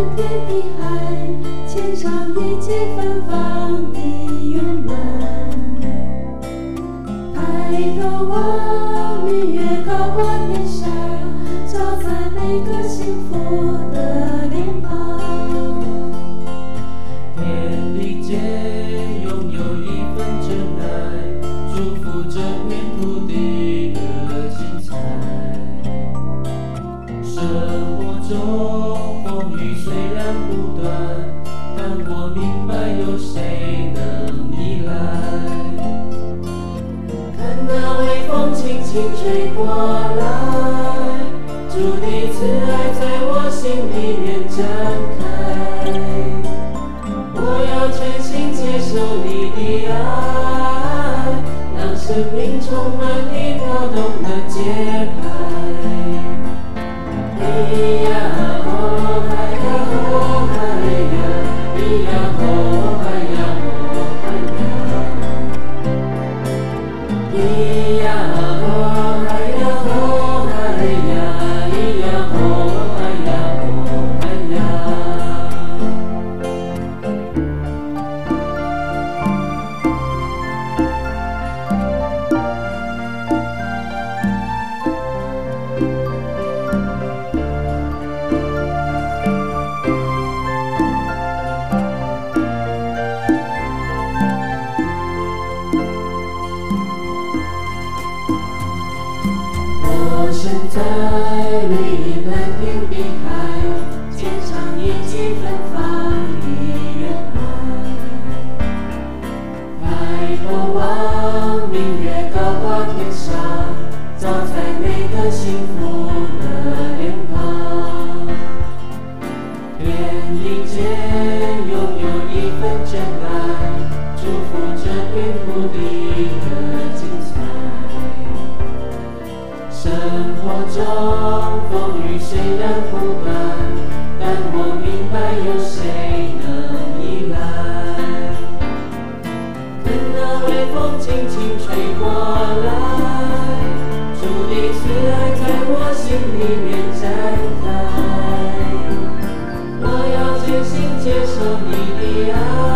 蓝天的海，牵上一季芬芳的圆满。抬头望，明月高挂天上，照在每个幸福的脸庞。 天地间拥有一份真爱，祝福这片土地的精彩。生活中风雨虽然不断，但我明白有谁能依赖。看那微风轻轻吹过来，主的慈爱在我心里面展开。我要全心接受你的爱，让生命充满你跳动的节拍。咿呀哦嗨呀哦嗨呀，咿呀哦嗨呀哦嗨呀，咿呀哦嗨呀哦嗨呀，咿呀哦嗨呀哦嗨呀。我身在绿蓝天的海，牵上一季芬芳的圆满。抬头望，明月高挂天上，照在每个幸福的脸庞。天地间拥有一份真爱，祝福这片土地的精彩。生活中风雨虽然不断，但我明白有谁能依赖。看那微风轻轻吹过来，主的慈爱在我心里面展开。我要全心接受你的爱，